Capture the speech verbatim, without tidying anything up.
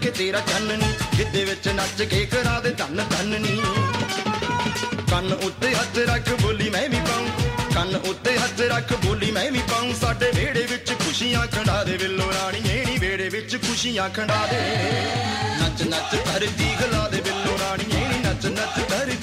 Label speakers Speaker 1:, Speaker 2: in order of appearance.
Speaker 1: ਕੇ ਤੇਰਾ ਚੰਨ ਨੀ, ਗਿੱਧੇ ਵਿੱਚ ਨੱਚ ਕੇ ਕਰਾ ਦੇ ਧੰਨ ਧੰਨ ਨੀ। ਕੰਨ ਉੱਤੇ ਹੱਥ ਰੱਖ ਬੋਲੀ ਮੈਂ ਵੀ ਪਾਉਂ, ਕੰਨ ਉੱਤੇ ਹੱਥ ਰੱਖ ਬੋਲੀ ਮੈਂ ਵੀ ਪਾਉਂ। ਸਾਡੇ ਵਿਹੜੇ ਵਿੱਚ ਖੁਸ਼ੀਆਂ ਖੰਡਾ ਦੇ ਬਿੱਲੋ ਰਾਣੀਏ ਨੀ, ਵਿਹੜੇ ਵਿੱਚ ਖੁਸ਼ੀਆਂ ਖੰਡਾ ਦੇ। ਨੱਚ ਨੱਚ ਧਰਤੀ ਹਿਲਾ ਦੇ ਬਿੱਲੋ ਰਾਣੀਏ ਨੀ, ਨੱਚ ਨੱਚ ਧਰਤੀ